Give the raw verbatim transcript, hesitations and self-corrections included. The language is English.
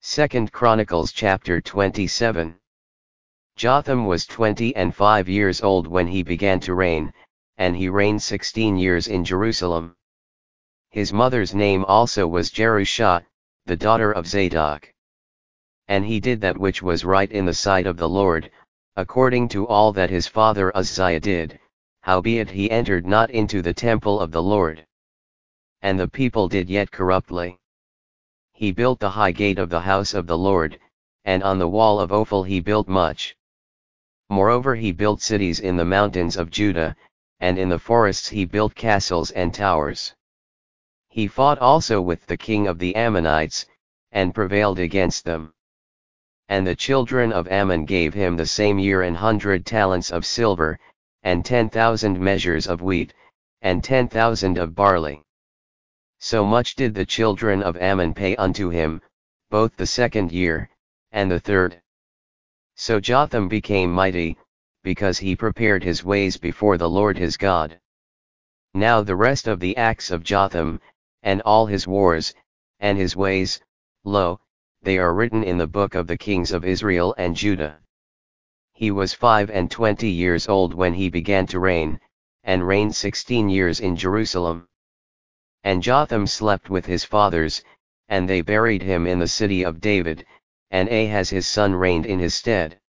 Second Chronicles chapter twenty-seven. Jotham was twenty and five years old when he began to reign, and he reigned sixteen years in Jerusalem. His mother's name also was Jerushah, the daughter of Zadok. And he did that which was right in the sight of the Lord, according to all that his father Uzziah did, howbeit he entered not into the temple of the Lord. And the people did yet corruptly. He built the high gate of the house of the Lord, and on the wall of Ophel he built much. Moreover he built cities in the mountains of Judah, and in the forests he built castles and towers. He fought also with the king of the Ammonites, and prevailed against them. And the children of Ammon gave him the same year an hundred talents of silver, and ten thousand measures of wheat, and ten thousand of barley. So much did the children of Ammon pay unto him, both the second year, and the third. So Jotham became mighty, because he prepared his ways before the Lord his God. Now the rest of the acts of Jotham, and all his wars, and his ways, lo, they are written in the book of the kings of Israel and Judah. He was five and twenty years old when he began to reign, and reigned sixteen years in Jerusalem. And Jotham slept with his fathers, and they buried him in the city of David, and Ahaz his son reigned in his stead.